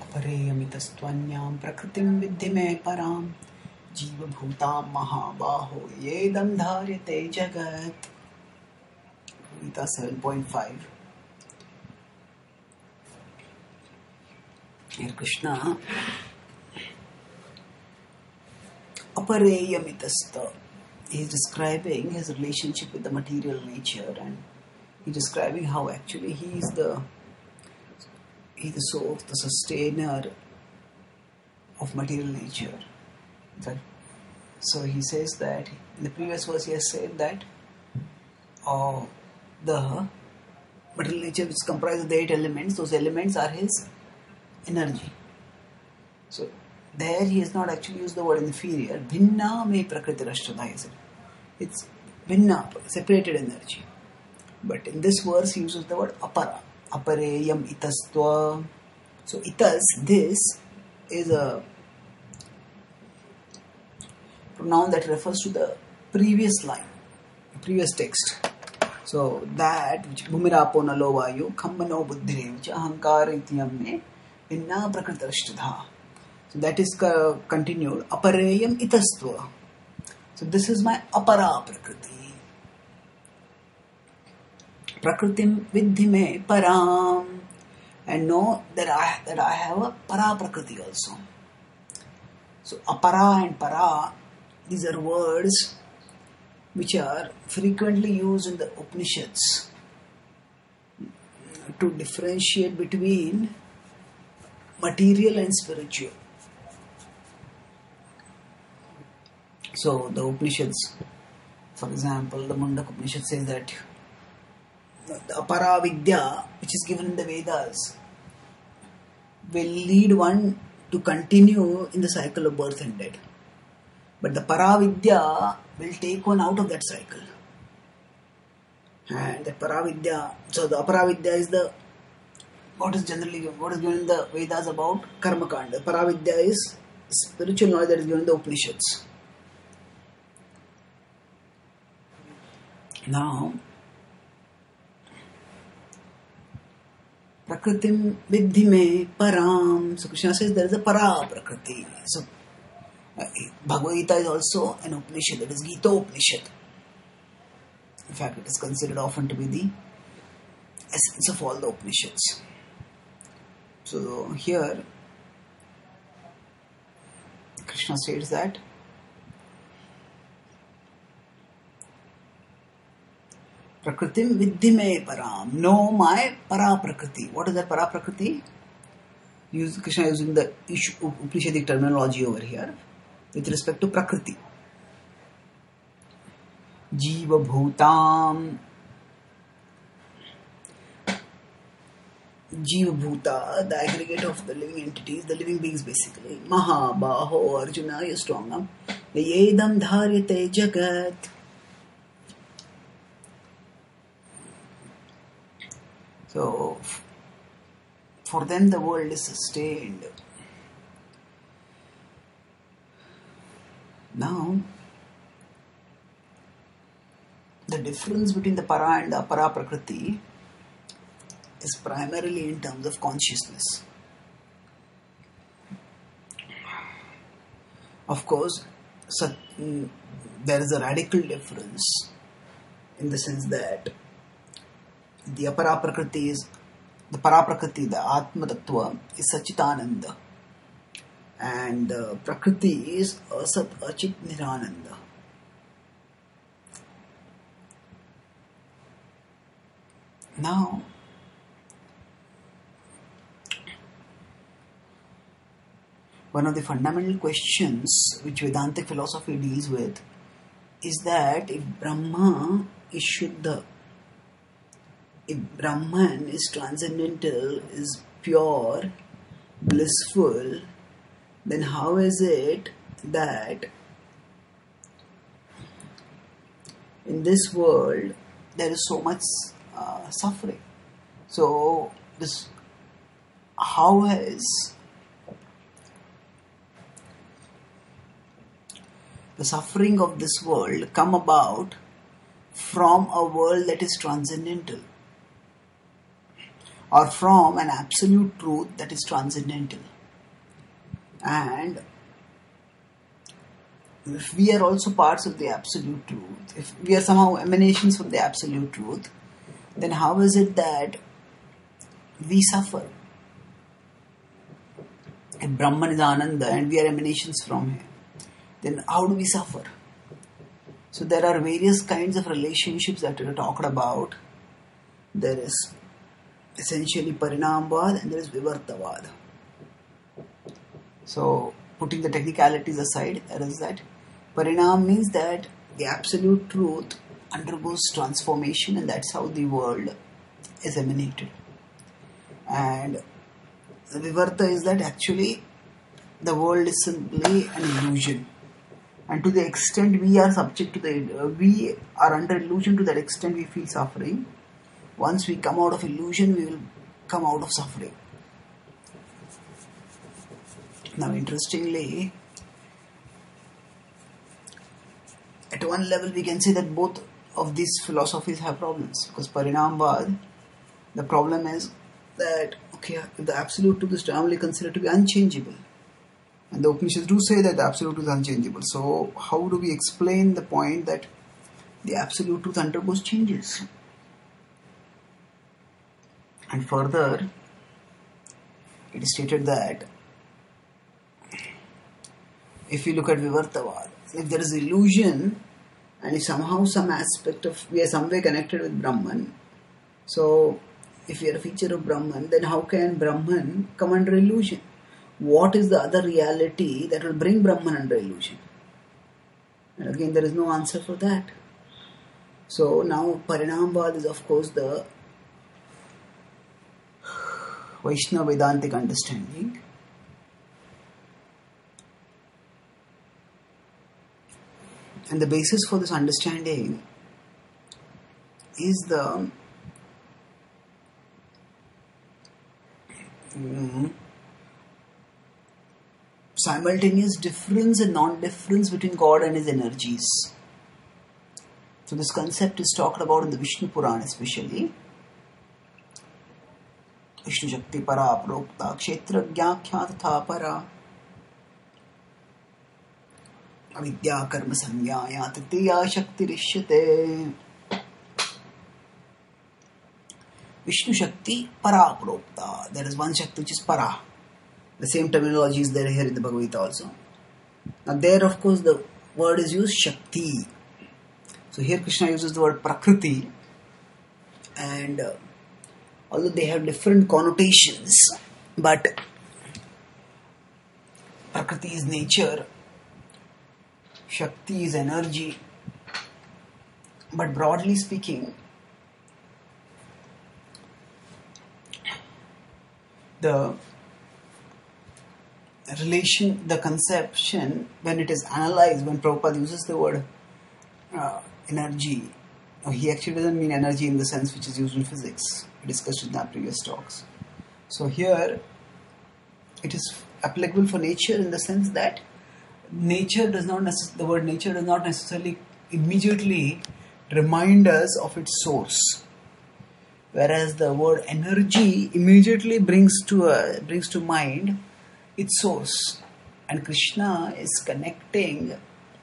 परेयमितस्त्वन्यां प्रकृतिं विद्धि मे परां जीवभूतां महाबाहो येदं धार्यते जगत्. Gita 7.5. Here Krishna apareyamitasth, he is describing his relationship with the material nature, and he is describing how actually he is the source, the sustainer of material nature. So he says that in the previous verse he has said that the material nature which is comprised of the 8 elements, those elements are his energy. So there he has not actually used the word inferior. Bhinna me prakritirashtadha, he said. It's bhinna, separated energy. But in this verse he uses the word apara. Apareyam itastva. So itas, this is a pronoun that refers to the previous line, previous text. So that which bhumirapo nalo vayu khammano buddhire which ahankara ityamne inna prakritarashtadha. So that is continued. Apareyam itastva. So this is my apara prakriti. Prakritim viddhi me param. And know that I have a para prakriti also. So apara and para, these are words which are frequently used in the Upanishads to differentiate between material and spiritual. So the Upanishads, for example, the Mundak Upanishad says that the apara vidya which is given in the Vedas will lead one to continue in the cycle of birth and death. But the Paravidya will take one out of that cycle. And the Paravidya, so the Aparavidya is what is given in the Vedas about Karma Kanda. Paravidya is spiritual knowledge that is given in the Upanishads. Now, Prakritim viddhi me param. So Krishna says there is a para prakriti. So Bhagavad Gita is also an Upanishad, that is Gita Upanishad. In fact, it is considered often to be the essence of all the Upanishads. So here, Krishna states that Prakritim viddhi me param. Know my para prakriti. What is that para prakriti? Krishna using the Upanishadic terminology over here with respect to prakriti. Jiva bhutam. Jiva bhuta, the aggregate of the living entities, the living beings basically. Maha, Baho, Arjuna, you're strong. Yedam dharyate jagat. So, for them the world is sustained. Now, the difference between the para and the apara prakriti is primarily in terms of consciousness. Of course, there is a radical difference in the sense that the apara prakriti is the para prakriti, the Atma Tattva is Sachitananda, and the prakriti is Asat Achit Nirananda. Now, one of the fundamental questions which Vedantic philosophy deals with is that if Brahma is Shuddha, if Brahman is transcendental, is pure, blissful, then how is it that in this world there is so much suffering? So, how has the suffering of this world come about from a world that is transcendental, or from an absolute truth that is transcendental? And if we are also parts of the absolute truth, if we are somehow emanations from the absolute truth, then how is it that we suffer? If Brahman is Ananda and we are emanations from him, then how do we suffer? So there are various kinds of relationships that are talked about. There is essentially Parinamvad and there is Vivartavad. So putting the technicalities aside, there is that Parinam means that the absolute truth undergoes transformation, and that's how the world is emanated. And the Vivarta is that actually the world is simply an illusion. And to the extent we are subject to we are under illusion, to that extent we feel suffering. Once we come out of illusion, we will come out of suffering. Now, interestingly, at one level we can say that both of these philosophies have problems. Because Parinamvad, the problem is that, the absolute truth is generally considered to be unchangeable. And the Upanishads do say that the absolute truth is unchangeable. So, how do we explain the point that the absolute truth undergoes changes? And further, it is stated that if you look at Vivartavad, if there is illusion and if somehow some aspect of, we are some way connected with Brahman, so if we are a feature of Brahman, then how can Brahman come under illusion? What is the other reality that will bring Brahman under illusion? And again, there is no answer for that. So now Parinamvad is of course the Vaishnava Vedantic understanding. And the basis for this understanding is the simultaneous difference and non-difference between God and his energies. So this concept is talked about in the Vishnu Purana especially. Vishnu Shakti Para Prokta Kshetra Gyakhya Tatha Para Avidya Karma Samyaya Tatiya Shakti Rishyate. Vishnu Shakti Para Prokta. There is one Shakti which is Para. The same terminology is there here in the Bhagavad Gita also. Now there of course the word is used Shakti. So here Krishna uses the word Prakriti, and although they have different connotations, but Prakriti is nature, Shakti is energy, but broadly speaking, the relation, the conception, when it is analyzed, when Prabhupada uses the word energy, he actually doesn't mean energy in the sense which is used in physics. We discussed in our previous talks. So here, it is applicable for nature in the sense that nature does not the word nature does not necessarily immediately remind us of its source, whereas the word energy immediately brings to mind its source. And Krishna is connecting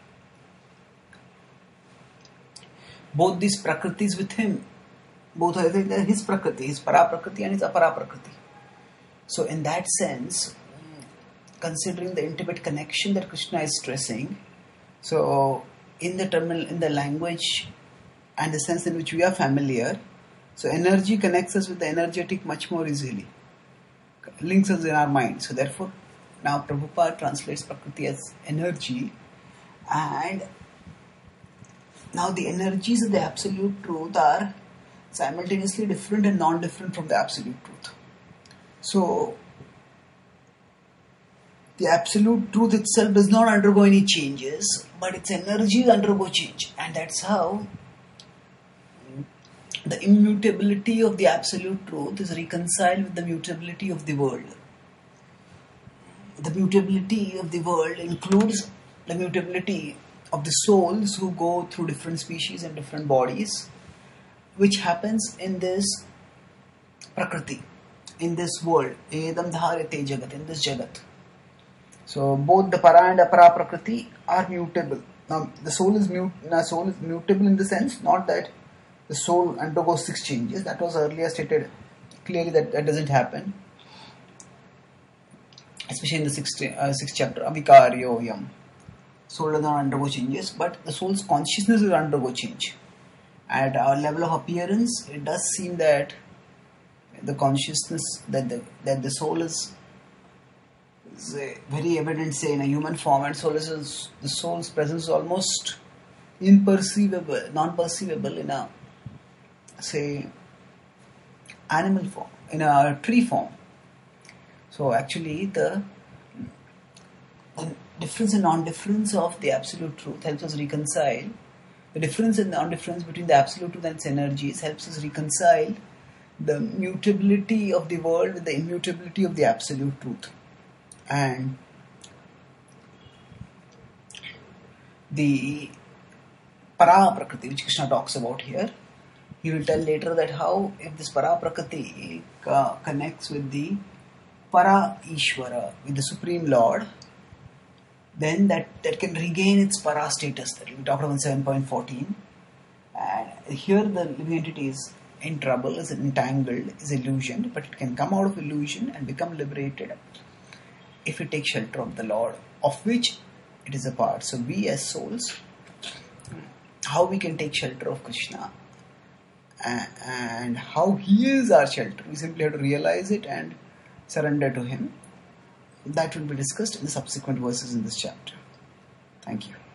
both these prakritis with him. Both are his prakriti, his para prakriti and his apara prakriti. So in that sense, considering the intimate connection that Krishna is stressing, so in the language and the sense in which we are familiar, so energy connects us with the energetic much more easily, links us in our mind. So therefore, now Prabhupada translates Prakriti as energy, and now the energies of the Absolute Truth are simultaneously different and non-different from the Absolute Truth. So the Absolute Truth itself does not undergo any changes, but its energies undergo change, and that's how the immutability of the Absolute Truth is reconciled with the mutability of the world. The mutability of the world includes the mutability of the souls who go through different species and different bodies, which happens in this Prakriti, in this world, Edam Dharate Jagat, in this Jagat. So both the para and apara prakriti are mutable. Now the soul is mutable in the sense not that the soul undergoes 6 changes. That was earlier stated clearly that doesn't happen. Especially in the sixth chapter, Avikaryo Yam. Soul does not undergo changes, but the soul's consciousness will undergo change. At our level of appearance, it does seem that the consciousness that the soul is very evident, say in a human form, and the soul's presence is almost imperceivable, non-perceivable in a, say, animal form, in a tree form. So actually the difference and non-difference of the absolute truth helps us reconcile. The difference and non-difference between the absolute truth and its energies helps us reconcile the mutability of the world with the immutability of the absolute truth. And the para prakriti, which Krishna talks about here, he will tell later that how if this para prakriti connects with the para Ishvara, with the Supreme Lord, then that can regain its para status that we talked about in 7.14. And here the living entity is in trouble, is entangled, is illusioned, but it can come out of illusion and become liberated if it takes shelter of the Lord, of which it is a part. So we as souls, how we can take shelter of Krishna and how he is our shelter. We simply have to realize it and surrender to him. That will be discussed in the subsequent verses in this chapter. Thank you.